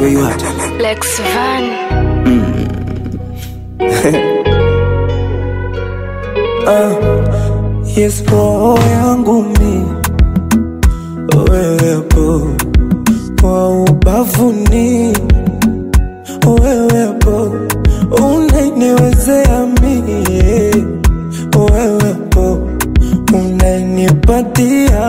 where you at? Lex Van. Yes, roho yangu mi wewepo, kwa ubavuni wewepo, unaniwezea mi wewepo, unanipatia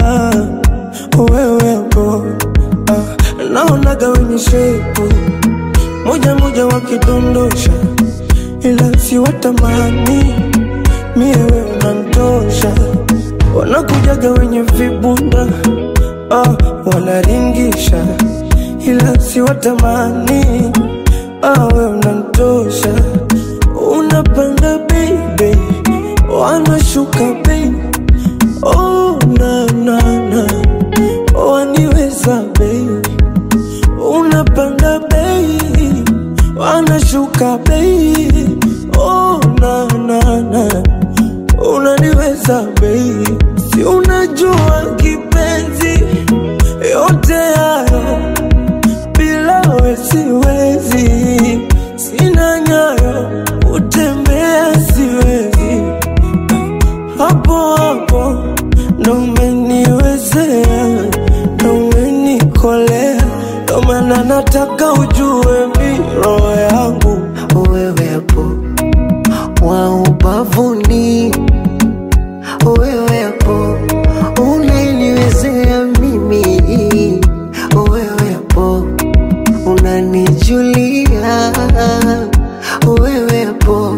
wewepo. Naonaga wenye shepu moja moja wakidondosha, ila si watamani mie wewe unanitosha. Wanakujaga wenye vibunda wanaringisha, ila si watamani wewe unanitosha. Unapanda baby, wanashuka baby, oh na na na, waniweza baby. Unapanda baby, wanashuka baby, oh na na na, unaniweza baby. Si unajua kipenzi, yote hayo bila wewe siwezi. Sina nyayo, utembea siwezi. Hapo hapo ndo umeniwezea, ndo umenikolea. Ndo maana nataka ujue mi roho yangu wewepo, wa ubavuni wewepo, unaniwezea mimi wewepo, unanijulia wewepo.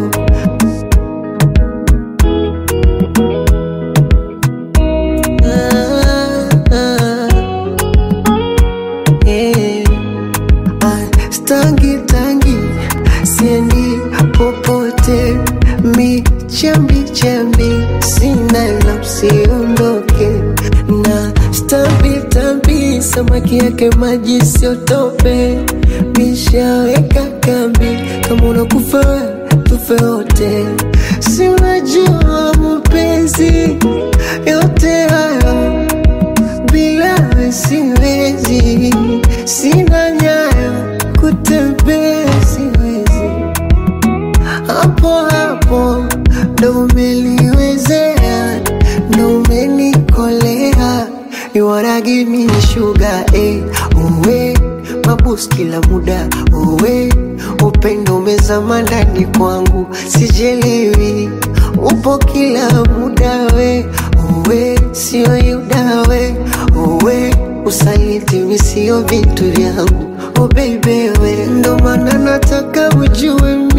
Tangi siendi popote, mi chambi sina la usiondoke. Na stambi samaki yake maji siotope, mishaweka kambi, kama unakufa tufe wote. Si unajua mapenzi yote hayo bila wewe siwezi. Sina nyayo, kutembea siwezi. Hapo hapo ndo umeniwezea, ndo umenikolea. You wanna give me sugar, uwe mabus kila muda, uwe upendo umezama ndani kwangu, sijelewi. Upo kila muda we, uwe sio yuda we, uwe usaliti misio vitu vyangu. Oh baby we, ndo maana nataka ujue